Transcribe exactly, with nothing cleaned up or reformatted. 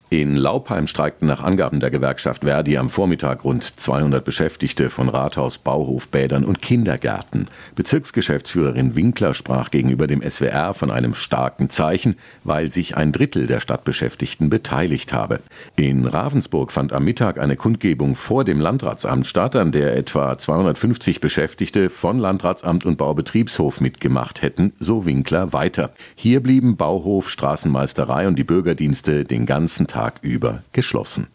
In Laupheim streikten nach Angaben der Gewerkschaft Verdi am Vormittag rund zweihundert Beschäftigte von Rathaus, Bauhof, Bädern und Kindergärten. Bezirksgeschäftsführerin Winkler sprach gegenüber dem S W R von einem starken Zeichen, weil sich ein Drittel der Stadtbeschäftigten beteiligt habe. In Ravensburg fand am Mittag eine Kundgebung vor dem Landratsamt statt, an der etwa zweihundertfünfzig Beschäftigte von Landratsamt und Baubetriebshof mitgemacht hätten, so Winkler weiter. Hier blieben Bauhof, Straßenmeisterei und die Bürgerdienste den ganzen Tag Tag über geschlossen.